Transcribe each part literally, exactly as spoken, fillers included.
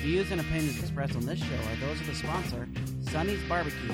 views and opinions expressed on this show are those of the sponsor, Sonny's Barbecue.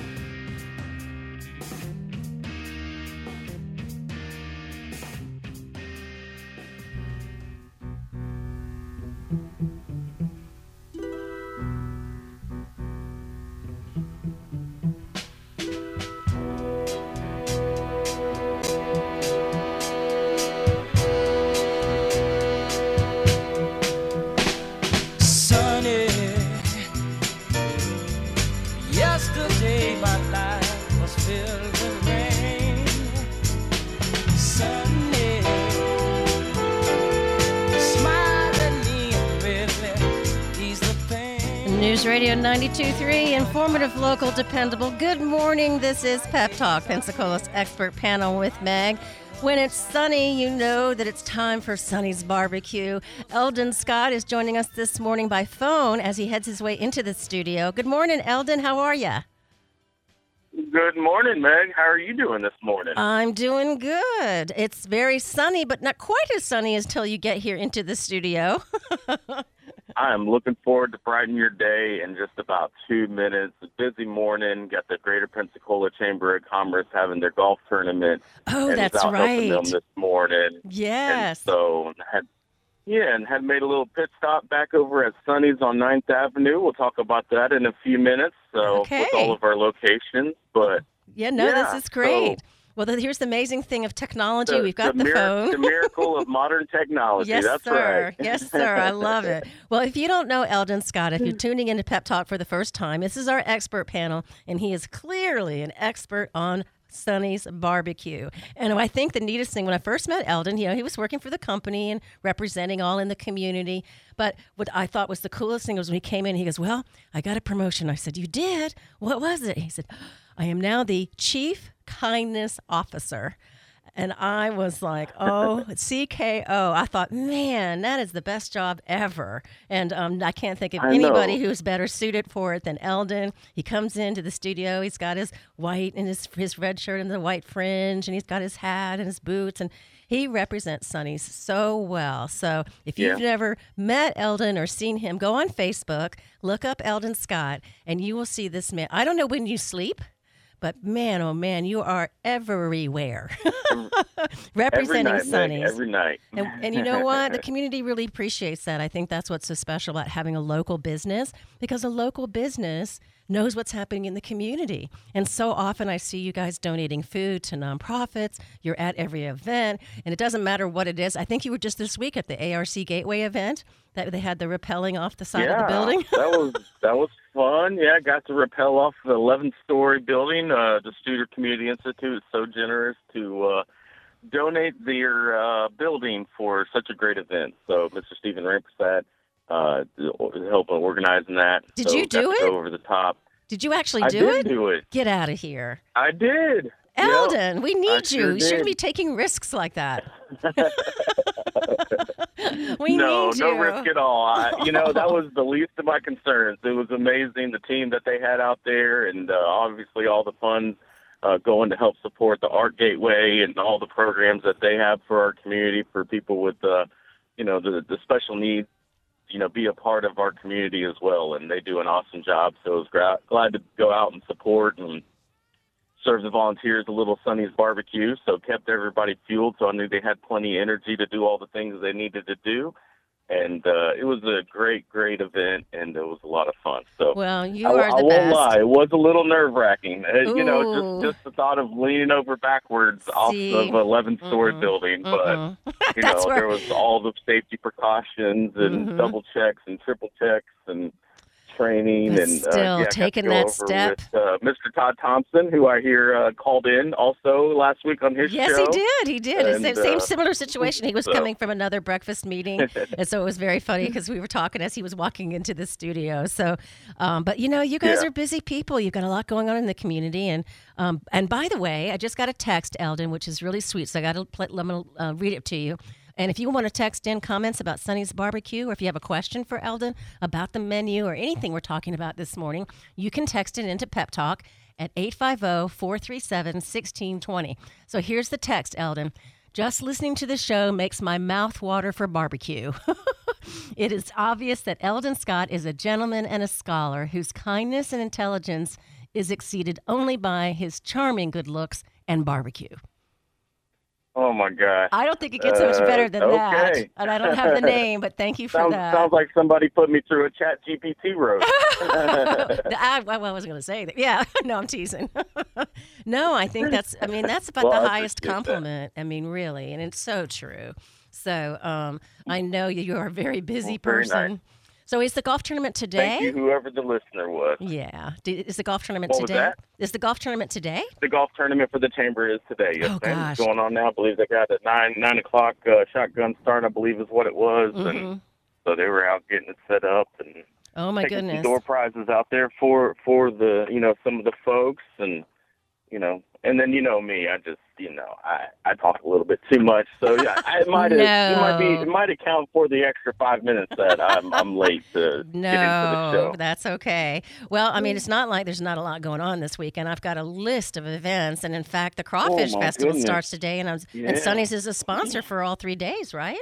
News Radio ninety-two point three, informative, local, dependable. Good morning. This is Pep Talk, Pensacola's expert panel with Meg. When it's sunny, you know that it's time for Sonny's Barbecue. Eldon Scott is joining us this morning by phone as he heads his way into the studio. Good morning, Eldon. How are you? Good morning, Meg. How are you doing this morning? I'm doing good. It's very sunny, but not quite as sunny until you get here into the studio. I am looking forward to brightening your day in just about two minutes. A busy morning. Got the Greater Pensacola Chamber of Commerce having their golf tournament. Oh, and that's was out right. helping them this morning. Yes. And so had yeah, and had made a little pit stop back over at Sonny's on Ninth Avenue. We'll talk about that in a few minutes. So Okay. with all of our locations, but Yeah, no, yeah, this is great. so- Well, then here's the amazing thing of technology. The, We've got the, mir- phone. the miracle of modern technology. Yes, That's sir. right. Yes, sir. I love it. Well, if you don't know Eldon Scott, if you're tuning into Pep Talk for the first time, this is our expert panel, and he is clearly an expert on Sonny's Barbecue. And I think the neatest thing, when I first met Eldon, you know, he was working for the company and representing all in the community. But what I thought was the coolest thing was when he came in, he goes, well, I got a promotion. I said, you did? What was it? He said, I am now the Chief Kindness Officer. And I was like, oh, C K O. I thought, man, that is the best job ever. And um, I can't think of I anybody know. who's better suited for it than Eldon. He comes into the studio. He's got his white and his, his red shirt and the white fringe, and he's got his hat and his boots. And he represents Sonny's so well. So if you've Yeah. never met Eldon or seen him, go on Facebook, look up Eldon Scott, and you will see this man. I don't know when you sleep. But man, oh man, you are everywhere representing every night, Sonny's. Meg, every night. And, and you know what? The community really appreciates that. I think that's what's so special about having a local business, because a local business knows what's happening in the community. And so often I see you guys donating food to nonprofits. You're at every event, and it doesn't matter what it is. I think you were just this week at the A R C Gateway event that they had the rappelling off the side yeah, of the building. that was that was fun. Yeah, got to rappel off the eleven-story building. Uh, the Studer Community Institute is so generous to uh, donate their uh, building for such a great event. So Mister Stephen Rampersad uh, helping organizing that. Did so you do got to it? Go over the top. Did you actually I do did it? do it. Get out of here. I did. Eldon, we I need sure you. You shouldn't did. be taking risks like that. we no, need no you. risk at all. I, you know, that was the least of my concerns. It was amazing, the team that they had out there, and uh, obviously all the funds uh, going to help support the Art Gateway and all the programs that they have for our community, for people with, uh, you know, the, the special needs, you know, be a part of our community as well. And they do an awesome job. So I was gra- glad to go out and support and serve the volunteers a little Sonny's Barbecue, so kept everybody fueled, so I knew they had plenty of energy to do all the things they needed to do. And uh, it was a great, great event, and it was a lot of fun. So Well, you I, are I the won't best. lie, it was a little nerve-wracking. Uh, you know, Ooh. just, just the thought of leaning over backwards off See? of an eleven-story Mm-mm. building. Mm-mm. But, you That's know, where- there was all the safety precautions and Mhm. double checks and triple checks and training, But and still, uh, yeah, got to taking go that over step. with uh, Mister Todd Thompson, who I hear uh, called in also last week on his Yes, show. he did. He did. It's And, the same uh, similar situation. He was so- coming from another breakfast meeting, and so it was very funny because we were talking as he was walking into the studio. So, um, but you know, you guys Yeah. are busy people. You've got a lot going on in the community, and um, and by the way, I just got a text, Eldon, which is really sweet. So I got to let me uh, read it to you. And if you want to text in comments about Sonny's Barbecue, or if you have a question for Eldon about the menu or anything we're talking about this morning, you can text it into Pep Talk at eight five zero, four three seven, one six two zero. So here's the text, Eldon. Just listening to the show makes my mouth water for barbecue. It is obvious that Eldon Scott is a gentleman and a scholar whose kindness and intelligence is exceeded only by his charming good looks and barbecue. Oh, my gosh. I don't think it gets much better than Uh, that. okay. And I don't have the name, but thank you for sounds, that. Sounds like somebody put me through a Chat G P T roast. I, well, I wasn't going to say that. Yeah, no, I'm teasing. No, I think that's, I mean, that's about Well, the I highest appreciate that. compliment. I mean, really, and it's so true. So um, I know you, you are a very busy Well, very person. nice. So is the golf tournament today? Thank you, whoever the listener was. Yeah. Do- Is the golf tournament What was today? that? Is the golf tournament today? The golf tournament for the Chamber is today. Yes, Oh, ma'am. gosh. It's going on now. I believe they got at nine nine o'clock uh, shotgun start. I believe is what it was, Mhm. and so they were out getting it set up and Oh, my taking goodness. some door prizes out there for for the you know some of the folks, and you know, and then you know me, I just you know I I talk a little bit too much, so yeah, I might have it might be it might account for the extra five minutes that I'm I'm late to get into the No, show. that's okay. Well, I mean, it's not like there's not a lot going on this weekend. I've got a list of events, and in fact, the Crawfish Oh, my Festival goodness. starts today, and I'm, and Yeah. Sonny's is a sponsor for all three days, right?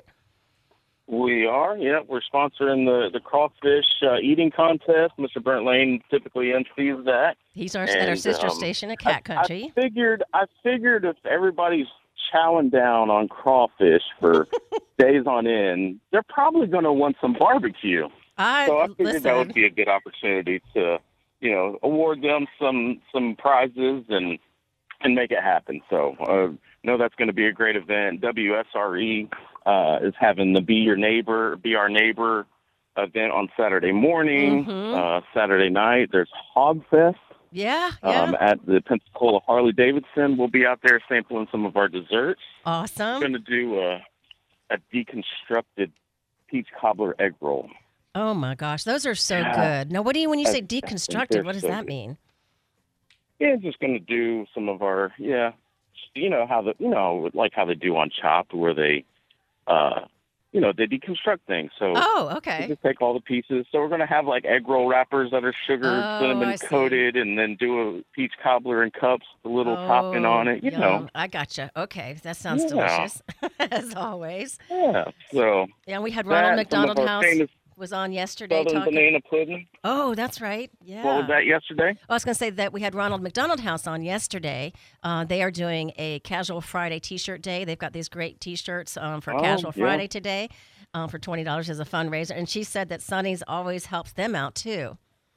We are, yeah. We're sponsoring the the crawfish uh, eating contest. Mister Burnt Lane typically emcees that. He's our at our And, sister um, station at Cat I, Country. I figured, I figured if everybody's chowing down on crawfish for days on end, they're probably going to want some barbecue. I, So I figured listen, that would be a good opportunity to, you know, award them some some prizes and and make it happen. So uh, know that's going to be a great event. W S R E uh, is having the Be Your Neighbor, Be Our Neighbor event on Saturday morning. Mhm. Uh, Saturday night, there's Hog Fest yeah, yeah, um, at the Pensacola Harley Davidson. We'll be out there sampling some of our desserts. We're awesome. going to do a, a deconstructed peach cobbler egg roll. Oh my gosh, those are so Yeah. good. Now, what do you when you I- say I think deconstructed? they're What does so that good. mean? Yeah, just going to do some of our, yeah, you know, how the, you know, like how they do on Chopped where they, uh, you know, they deconstruct things. So Oh, we okay. just take all the pieces. So we're going to have like egg roll wrappers that are sugar, Oh, I cinnamon see. coated, and then do a peach cobbler in cups, the little topping on it, you Oh, yum. know. I gotcha. Okay, that sounds Yeah. delicious, as always. Yeah. So Yeah, we had that, Ronald some McDonald of our House famous was on yesterday Southern talking. banana pudding. Oh, that's right. Yeah. What was that yesterday? I was going to say that we had Ronald McDonald House on yesterday. Uh, they are doing a Casual Friday T-shirt day. They've got these great T-shirts um, for Oh, Casual yeah. Friday today um, for twenty dollars as a fundraiser. And she said that Sonny's always helps them out too.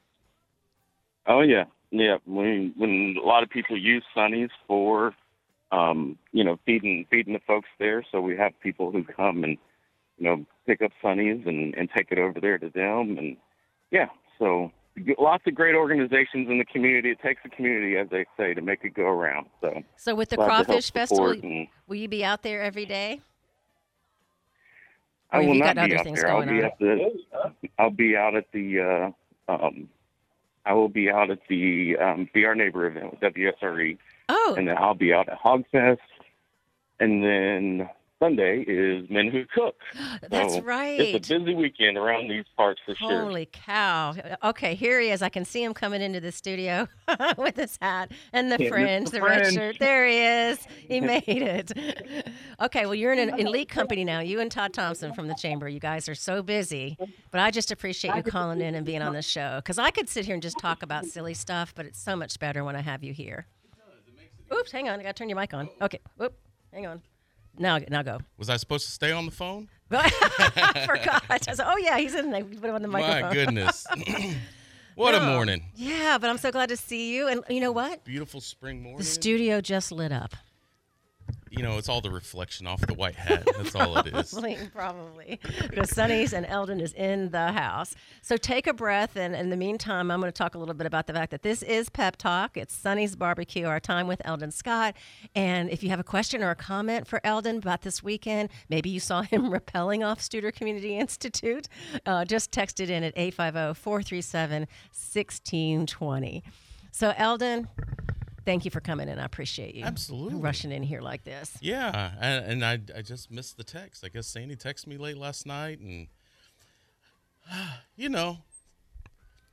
Oh yeah, yeah. When when a lot of people use Sunnies for, um, you know, feeding feeding the folks there, so we have people who come and, you know, pick up Sunnies and and take it over there to them, and yeah. So lots of great organizations in the community. It takes a community, as they say, to make it go around. So So with the glad to help Crawfish Festival, support, and will you be out there every day? I Or have will you not got be other out things there. I'll going be on? at the. I'll be out at the. Uh, um, I will be out at the um, Be Our Neighbor event with W S R E. Oh, And then I'll be out at Hogfest. And then Sunday is Men Who Cook. that's So right. It's a busy weekend around these parts for sure. Holy cow. Okay, here he is. I can see him coming into the studio with his hat and the Yeah, fringe, Mister the red Fringe. shirt. There he is. He made it. Okay, well, you're in an elite company now. You and Todd Thompson from the Chamber. You guys are so busy. But I just appreciate you calling in and being on the show because I could sit here and just talk about silly stuff, but it's so much better when I have you here. Oops, hang on. I got to turn your mic on. Okay, whoop, hang on. Now, now go. Was I supposed to stay on the phone? I forgot. I said, oh, yeah, he's in there. We put him on the microphone. My goodness. What a No. morning. Yeah, but I'm so glad to see you. And you know what? Beautiful spring morning. The studio just lit up. You know, it's all the reflection off the white hat. That's all it is. Probably, probably. Because Sonny's and Eldon is in the house. So take a breath. And in the meantime, I'm going to talk a little bit about the fact that this is Pep Talk. It's Sonny's Barbecue, our time with Eldon Scott. And if you have a question or a comment for Eldon about this weekend, maybe you saw him rappelling off Studer Community Institute, uh, just text it in at eight five zero, four three seven, one six two zero. So, Eldon, thank you for coming in. I appreciate you. Absolutely. Rushing in here like this. Yeah, and, and I, I just missed the text. I guess Sandy texted me late last night, and, you know,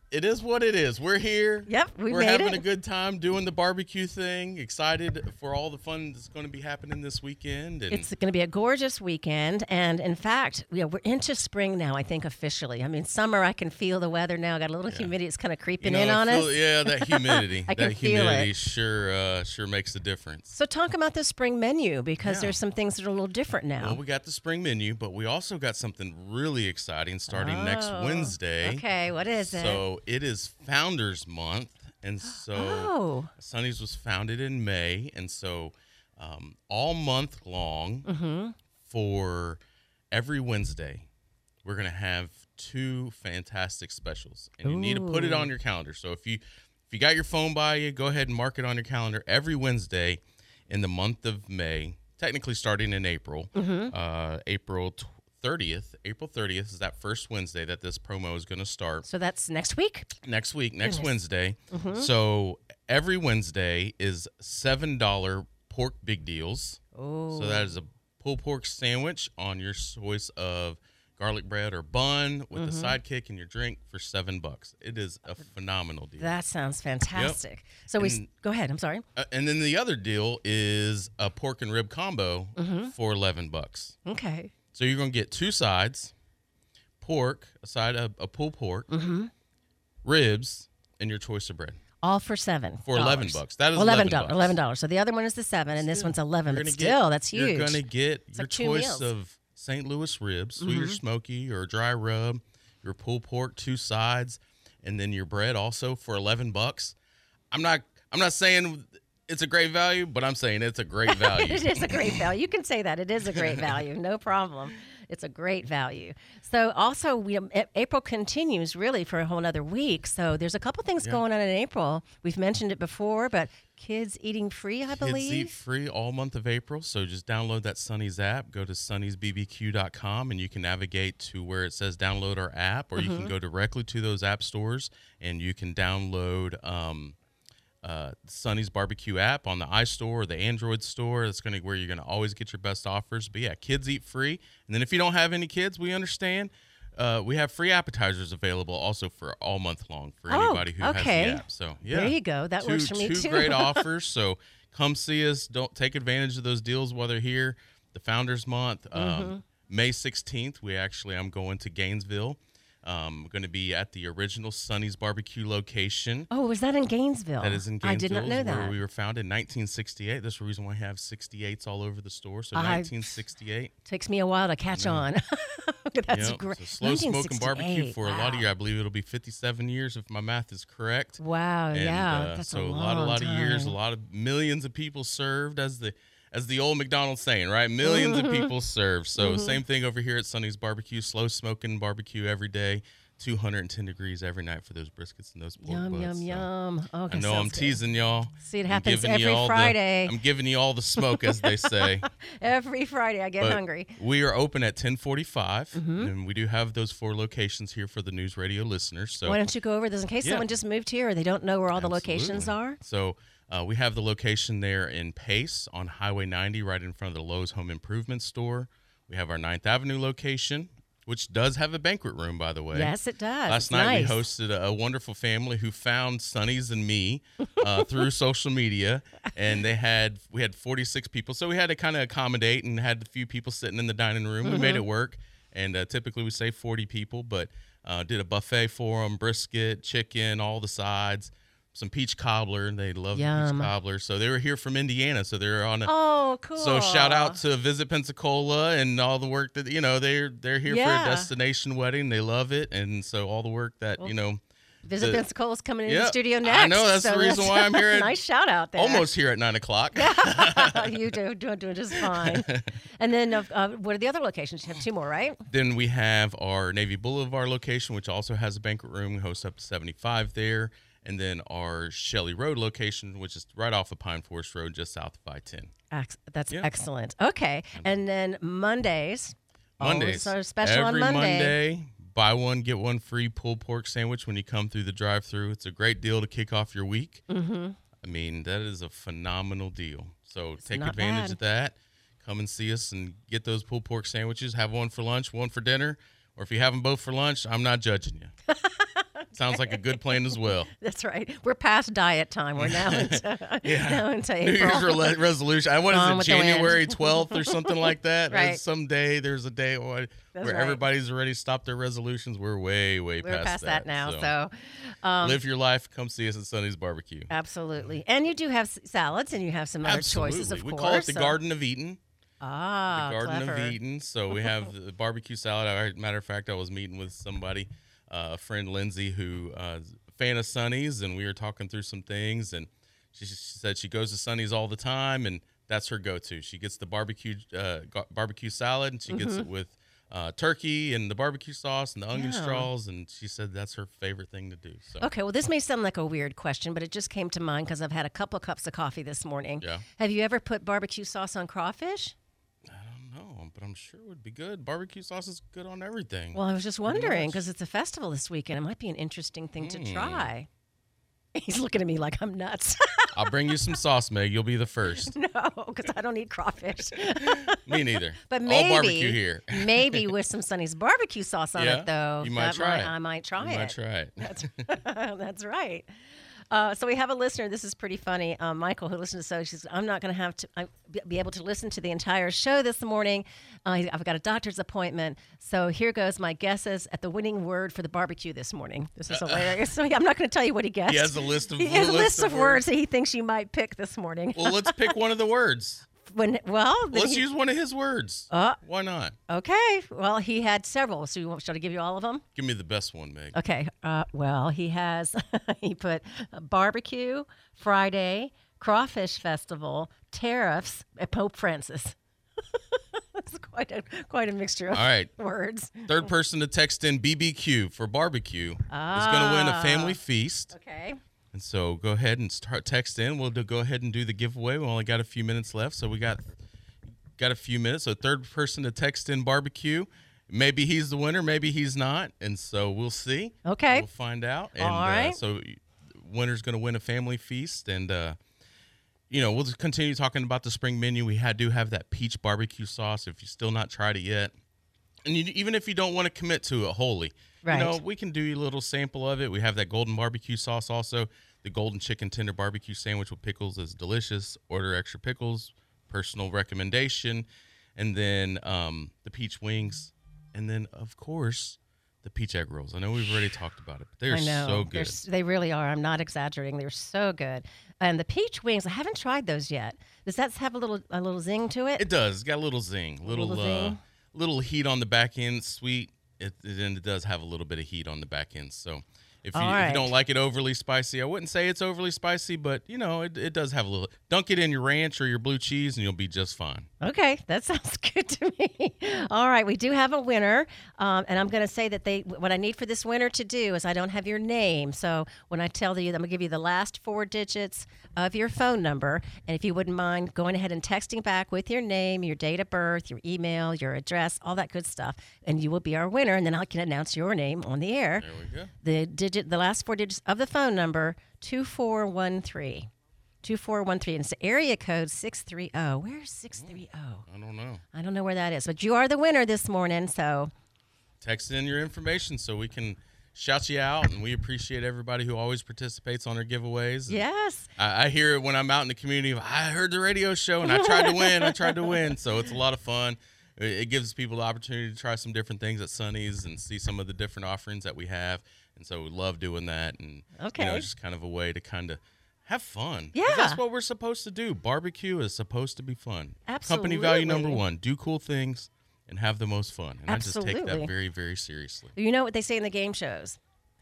it is what it is. We're here. Yep, we We're made having it. a good time doing the barbecue thing. Excited for all the fun that's going to be happening this weekend. And It's going to be a gorgeous weekend, and in fact, you know, we're into spring now. I think officially. I mean, summer. I can feel the weather now. Got a little humidity. It's kind of creeping you know, in on I feel- us. Yeah, that humidity. I can that feel humidity it. sure uh, sure makes a difference. So talk about the spring menu because Yeah. there's some things that are a little different now. Well, we got the spring menu, but we also got something really exciting starting next Oh, Wednesday. Okay, what is it? So it is Founders Month, and so Oh. Sonny's was founded in May, and so um, all month long Mm-hmm. for every Wednesday, we're gonna have two fantastic specials, and you need to put it on your calendar. So if you if you got your phone by you, go ahead and mark it on your calendar. Every Wednesday in the month of May, technically starting in April, Mm-hmm. uh, April thirtieth. April thirtieth is that first Wednesday that this promo is going to start. So that's next week. Next week, next Goodness. Wednesday. Mm-hmm. So every Wednesday is seven dollar pork big deals. Oh. So that is a pulled pork sandwich on your choice of garlic bread or bun with Mm-hmm. a sidekick and your drink for seven bucks. It is a phenomenal deal. That sounds fantastic. So we s- And- go ahead. I'm sorry. Uh, and then the other deal is a pork and rib combo Mm-hmm. for eleven bucks. Okay. So you're going to get two sides, pork, a side of a pulled pork, Mm-hmm. ribs, and your choice of bread. All for seven. For eleven bucks. That is eleven eleven dollars. bucks. Eleven dollars. So the other one is the seven, and this one's eleven. You're But gonna still, get- that's huge. You're going to get your like two choice meals. of Saint Louis ribs, sweet or Mhm. smoky or dry rub, your pulled pork, two sides, and then your bread also for eleven bucks. I'm not I'm not saying it's a great value, but I'm saying it's a great value. It is a great value. You can say that. It is a great value. No problem. It's a great value. So also, we um, A- April continues really for a whole other week. So there's a couple things Yeah. going on in April. We've mentioned it before, but kids eating free, I Kids believe. eat free all month of April, so just download that Sonny's app. Go to sonny's b b q dot com, and you can navigate to where it says download our app, or you Mm-hmm. can go directly to those app stores, and you can download um, uh, Sonny's Barbecue app on the iStore or the Android store. That's going to where you're going to always get your best offers. But yeah, kids eat free, and then if you don't have any kids, we understand. Uh, we have free appetizers available also for all month long for Oh, anybody who okay. has the app. So yeah, There you go. That two, works for me two too. great offers. So come see us. Don't take advantage of those deals while they're here. The Founders Month, um, Mm-hmm. May sixteenth. We actually, I'm going to Gainesville. Um, going to be at the original Sonny's Barbecue location. Oh, was that in Gainesville? That is in Gainesville. I did not know where that. we were founded in nineteen sixty-eight. That's the reason why I have sixty-eights all over the store. So I- nineteen sixty-eight. Takes me a while to catch on. That's Yep. great. So slow smoking barbecue for a lot of wow. years. I believe it'll be fifty-seven years if my math is correct. Wow, And, yeah, uh, that's so a a lot, a long lot of years, a time. lot of millions of people served, as the as the old McDonald's saying, right? 1000000s Mm-hmm. of people served. So same thing over here at Sonny's Barbecue, slow smoking barbecue every day, two hundred ten degrees every night for those briskets and those pork Yum, butts. yum, So yum. Okay, I know I'm sounds good. teasing y'all. See, it I'm happens giving you every all the- Friday. I'm giving you all the smoke, as they say. Every Friday, I get But hungry. We are open at ten forty-five, Mm-hmm. and we do have those four locations here for the news radio listeners. So Why don't you go over this in case Yeah. someone just moved here or they don't know where all the locations Absolutely. are? So uh, we have the location there in Pace on Highway ninety, right in front of the Lowe's Home Improvement Store. We have our ninth Avenue location, which does have a banquet room, by the way. Yes, it does. Last It's night nice. we hosted a, a wonderful family who found Sonny's and me uh, through social media, and they had we had forty-six people, so we had to kind of accommodate and had a few people sitting in the dining room. We Mm-hmm. made it work, and uh, typically we say forty people, but uh, did a buffet for them: brisket, chicken, all the sides, some peach cobbler. They love the Yum. peach cobbler, so they were here from Indiana, so they were on a. Oh, cool. So shout out to Visit Pensacola and all the work that you know they're they're here for Yeah. a destination wedding. They love it, and so all the work that you know, Visit the- Pensacola's coming into Yeah, the studio I next. know, that's the reason why I'm here at- nice shout out there. almost here at nine o'clock. you do doing, doing just fine. And then, uh, uh, what are the other locations? You have two more, right? Then we have our Navy Boulevard location, which also has a banquet room. We host up to seventy-five there, and then our Shelley Road location, which is right off of Pine Forest Road, just south of I ten. Ex- That's Yeah. excellent. Okay, and then Mondays. Mondays, Always our special every on Monday. Monday, buy one get one free pulled pork sandwich when you come through the drive-through. It's a great deal to kick off your week. Mm-hmm. I mean, that is a phenomenal deal. So take not advantage bad. of that. Come and see us and get those pulled pork sandwiches. Have one for lunch, one for dinner, or if you have them both for lunch, I'm not judging you. Sounds like a good plan as well. That's right. We're past diet time. We're now into, Yeah. now into New April. Year's re- resolution. I what Gone is with it, the wind. January twelfth or something like that? Right. Someday there's a day where, That's where right. everybody's already stopped their resolutions. We're way, way We're past, past that, now. So, um, live your life. Come see us at Sonny's Barbecue. absolutely. And you do have s- salads, and you have some other Absolutely. choices, of we course. call it the so- Garden of Eden. Ah, the Garden clever. of Eden. So we have the barbecue salad. I, matter of fact, I was meeting with somebody, uh, a friend Lindsay, who uh, is a fan of Sonny's, and we were talking through some things. And she, she said she goes to Sonny's all the time, and that's her go-to. She gets the barbecue uh, ga- barbecue salad, and she gets Mm-hmm. it with uh, turkey and the barbecue sauce and the onion Yeah. straws. And she said that's her favorite thing to do. So Okay, well, this may sound like a weird question, but it just came to mind because I've had a couple of cups of coffee this morning. Yeah. Have you ever put barbecue sauce on crawfish? I don't know, but I'm sure it would be good. Barbecue sauce is good on everything. Well, I was just Pretty wondering much. because it's a festival this weekend. It might be an interesting thing to Hmm. try. He's looking at me like I'm nuts. I'll bring you some sauce, Meg. You'll be the first. No, because I don't eat crawfish. Me neither. But All maybe, barbecue here. maybe with some Sonny's barbecue sauce on Yeah, it, though. you might that try might, it. I might try You it. might try it. That's that's right. Uh, so we have a listener. This is pretty funny. Um, Michael, who listens to so, she says, "I'm not going to have to I, be- be able to listen to the entire show this morning. Uh, I've got a doctor's appointment. So here goes my guesses at the winning word for the barbecue this morning. This is hilarious. So I'm not going to tell you what he guessed. He has a list of He has a list list of words that he thinks you might pick this morning. Well, let's pick one of the words. When well, then Let's he- use one of his words. Uh, Why not? okay. Well, he had several. So you want, should I give you all of them? Give me the best one, Meg. Okay. Uh, well, he has, he put barbecue, Friday, crawfish festival, tariffs, at Pope Francis. That's quite a quite a mixture of All right. words. Third person to text in B B Q for barbecue is going to win a family feast. Okay. And so go ahead and start text in. We'll do, go ahead and do the giveaway. We only got a few minutes left, so we got got a few minutes. So third person to text in barbecue. Maybe he's the winner, maybe he's not, and so we'll see. Okay. We'll find out. And All right. uh, so winner's going to win a family feast, and uh, you know we'll just continue talking about the spring menu. We had do have that peach barbecue sauce. If you still not tried it yet, and you, even if you don't want to commit to it wholly. Right. You know, we can do a little sample of it. We have that golden barbecue sauce also. The golden chicken tender barbecue sandwich with pickles is delicious. Order extra pickles, personal recommendation. And then um, the peach wings. And then, of course, the peach egg rolls. I know we've already talked about it, but they're I know. so They're good. s- They really are. I'm not exaggerating. They're so good. And the peach wings, I haven't tried those yet. Does that have a little a little zing to it? It does. It's got a little zing, little Little uh, zing. little heat on the back end, sweet. It, and it does have a little bit of heat on the back end. So if you, All if right. you don't like it overly spicy, I wouldn't say it's overly spicy, but you know it, it does have a little. Dunk it in your ranch or your blue cheese, and you'll be just fine. Okay, that sounds good to me. All right, we do have a winner, um, and I'm going to say that they. What I need for this winner to do is I don't have your name, so when I tell you, I'm going to give you the last four digits of your phone number, and if you wouldn't mind going ahead and texting back with your name, your date of birth, your email, your address, all that good stuff, and you will be our winner, and then I can announce your name on the air. There we go. The digit, the last four digits of the phone number, two four one three. two four one three, and it's the area code six three zero. Where's six three zero? I don't know. I don't know where that is, but you are the winner this morning, so Text in your information so we can shout you out, and we appreciate everybody who always participates on our giveaways. And yes. I, I hear it when I'm out in the community. I heard the radio show and I tried to win. I tried to win. So it's a lot of fun. It, it gives people the opportunity to try some different things at Sonny's and see some of the different offerings that we have. And so we love doing that. And Okay. you know, it's just kind of a way to kind of have fun. 'Cause Yeah. That's what we're supposed to do. Barbecue is supposed to be fun. Company value number Absolutely. one: do cool things and have the most fun. And I just take Absolutely. that very, very seriously. You know what they say in the game shows?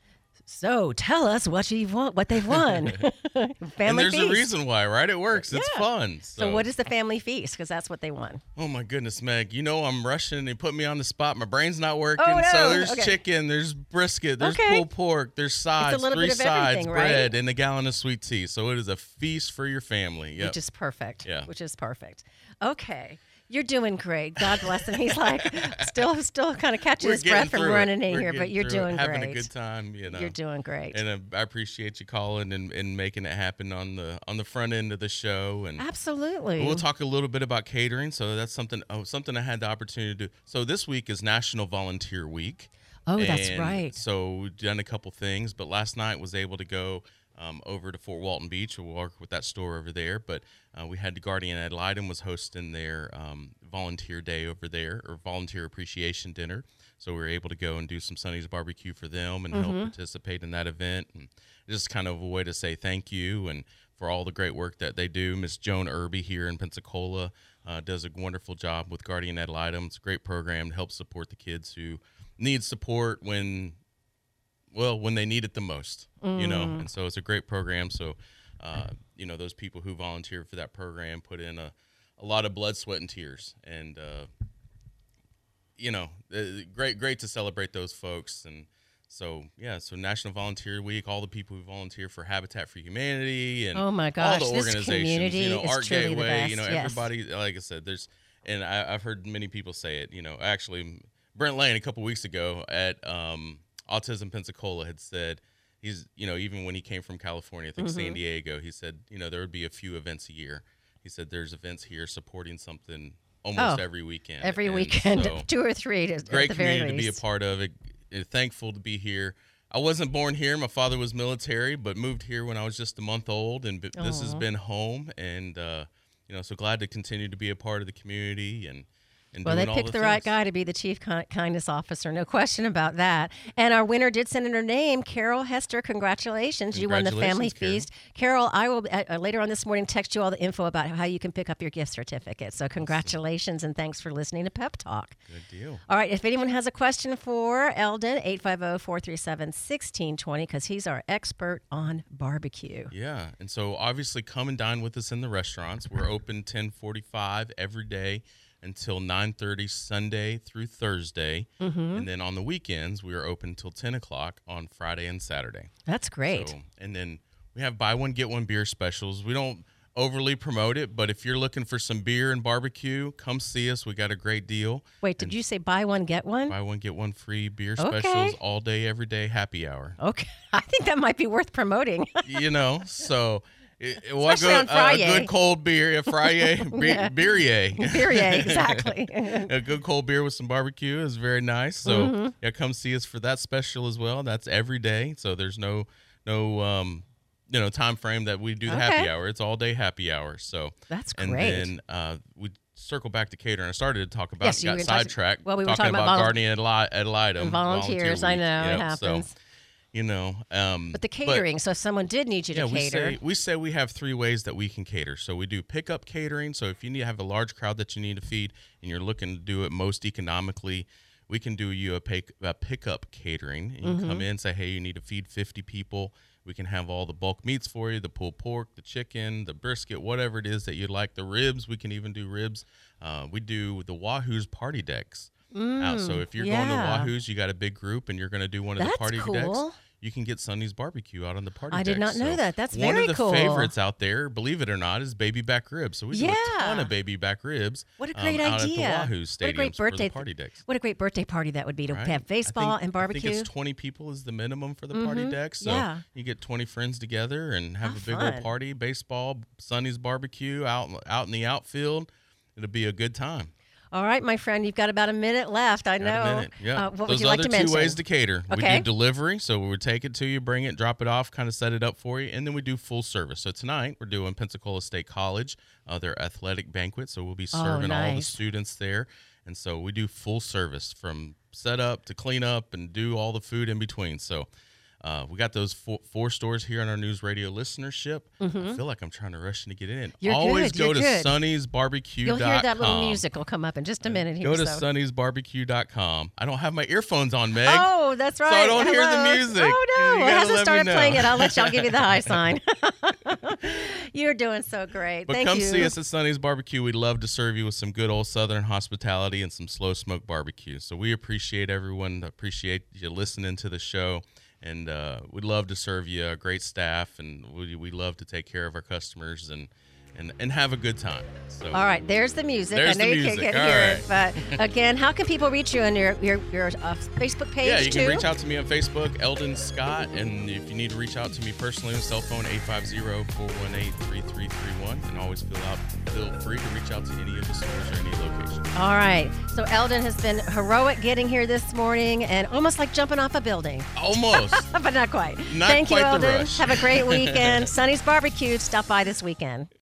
So tell us what you've won, what they've won. And Family there's feast. a reason why, right? It works. It's Yeah. fun. So what is the family feast? Because that's what they won. Oh my goodness, Meg! You know I'm rushing. They put me on the spot. My brain's not working. Oh, no. So there's Okay. chicken, there's brisket, there's Okay. pulled pork, there's sides, little three bit of sides, everything, right? bread, and a gallon of sweet tea. So it is a feast for your family. Yep. Which is perfect. Yeah. Which is perfect. Okay. You're doing great. God bless him. He's like still still kind of catching We're his getting breath from through it. running in We're here, but getting you're through it, doing having great. a good time. You know, You're doing great. And uh, I appreciate you calling and, and making it happen on the on the front end of the show. And Absolutely. we'll talk a little bit about catering. So that's something oh, something I had the opportunity to do. So this week is National Volunteer Week. Oh, that's And right. So we've done a couple things, but last night was able to go um, over to Fort Walton Beach. We'll work with that store over there. But uh, we had the Guardian Ad Litem was hosting their um, volunteer day over there, or volunteer appreciation dinner. So we were able to go and do some Sonny's barbecue for them and Mm-hmm. help participate in that event. And just kind of a way to say thank you and for all the great work that they do. Miss Joan Irby here in Pensacola uh, does a wonderful job with Guardian Ad Litem. It's a great program to help support the kids who need support when, well, when they need it the most, you know. And so it's a great program. So, uh, you know, those people who volunteer for that program put in a, a lot of blood, sweat, and tears. And, uh, you know, uh, great, great to celebrate those folks. And so, yeah, so National Volunteer Week, all the people who volunteer for Habitat for Humanity and Oh my gosh, all the this organizations, community you know, is Art truly the Gateway, you know, best, yes. everybody, like I said, there's, and I, I've heard many people say it, you know, actually, Brent Lane a couple weeks ago at um, Autism Pensacola had said, he's, you know, even when he came from California, I think Mm-hmm. San Diego, he said, you know, there would be a few events a year. He said, there's events here supporting something almost Oh, every weekend. Every And weekend, so, two or three. To, great at the very community to be a least. part of it. Uh, Thankful to be here. I wasn't born here. My father was military, but moved here when I was just a month old, and b- this has Aw. been home. And uh, you know, so glad to continue to be a part of the community and and Well, they doing all picked the the right things. guy to be the chief ki- kindness officer. No question about that. And our winner did send in her name, Carol Hester. Congratulations. You won the family Congratulations, Carol. feast. Carol, I will uh, uh, later on this morning text you all the info about how you can pick up your gift certificate. So congratulations and thanks for listening to Pep Talk. Good deal. All right, if anyone has a question for Eldon, eight five zero, four three seven, one six two zero because he's our expert on barbecue. Yeah, and so obviously come and dine with us in the restaurants. We're open ten forty-five every day until nine thirty Sunday through Thursday, Mm-hmm. and then on the weekends we are open till ten o'clock on Friday and Saturday. That's great. So, and then we have buy one get one beer specials. We don't overly promote it, but if you're looking for some beer and barbecue, come see us. We got a great deal. Wait, did And you say buy one, get one? buy one get one free beer Okay. specials all day, every day, happy hour. Okay. I think that might be worth promoting. You know, so it, it was Especially on a, a Friday. good cold beer, a Friday be, Yeah. beer Beer, yeah, exactly. A good cold beer with some barbecue is very nice. So Mm-hmm. yeah, come see us for that special as well. That's every day. So there's no no um you know time frame that we do the Okay. happy hour. It's all day happy hour. So That's and great. then uh, we circle back to catering. I started to talk about Yes, you got were talking- sidetracked. well, we were talking, talking about about vol- Guardian Ad, li- ad Litem And volunteers, I Volunteer know, it Week. Yep, happens. So, you know, um, But the catering, so if someone did need you to yeah, we cater. say we say we have three ways that we can cater. So we do pickup catering. So if you need to have a large crowd that you need to feed and you're looking to do it most economically, we can do you a, pick, a pickup catering. You Mm-hmm. can come in and say, hey, you need to feed fifty people. We can have all the bulk meats for you, the pulled pork, the chicken, the brisket, whatever it is that you'd like. The ribs, we can even do ribs. Uh, we do the Wahoo's party decks. out. So if you're going to Mm, yeah. Wahoo's, you got a big group and you're going to do one of That's the party cool. decks, you can get Sonny's barbecue out on the party I did decks. not know So that. That's one very of the cool. favorites out there, believe it or not, is baby back ribs. So we do a ton Yeah. of baby back ribs. What a um, great out idea. at the Wahoo's What a great stadiums for birthday the party decks. What a great birthday party that would be to Right? have baseball I think, and barbecue. I think it's twenty people is the minimum for the party deck. So Yeah. you get twenty friends together and have How a big fun. old party, baseball, Sonny's barbecue out out in the outfield. It'll be a good time. All right, my friend, you've got about a minute left. I know. Got a minute. Yeah. Uh, what Those would you like other to two mention? ways to cater. We Okay. do delivery, so we would take it to you, bring it, drop it off, kind of set it up for you, and then we do full service. So tonight we're doing Pensacola State College, uh, their athletic banquet. So we'll be Oh, serving all the nice. students there, and so we do full service from set up to clean up and do all the food in between. So. Uh, we got those four, four stores here on our news radio listenership. I feel like I'm trying to rush in to get in. Mm-hmm. You're Always good, go you're to good. Sonny's Barbecue You'll dot com. hear that little music will come up in just a minute here. Go to so. Sonny's Barbecue dot com. I don't have my earphones on, Meg. Oh, that's right. I don't hear the Hello. music. Oh no, You well, it gotta hasn't let me started know. playing yet. I'll let y'all give you the high sign. You're doing so great. But Thank come you. see us at Sonny's Barbecue. We'd love to serve you with some good old Southern hospitality and some slow smoke barbecue. So we appreciate everyone. Appreciate you listening to the show. And uh, we'd love to serve you a great staff. And we, we love to take care of our customers and, and, and have a good time. So, All right, there's the music. There's I know the you music. can't All hear right. it, but again, how can people reach you on your your, your uh, Facebook page yeah, you too? can reach out to me on Facebook, Eldon Scott, and if you need to reach out to me personally on cell phone, eight five zero, four one eight, three three three one, and always feel out feel free to reach out to any of the stores or any location. All right, so Eldon has been heroic getting here this morning and almost like jumping off a building, Almost. but not quite. Not Thank quite you, the Eldon. rush. Have a great weekend. Sonny's Barbecue. Stop by this weekend.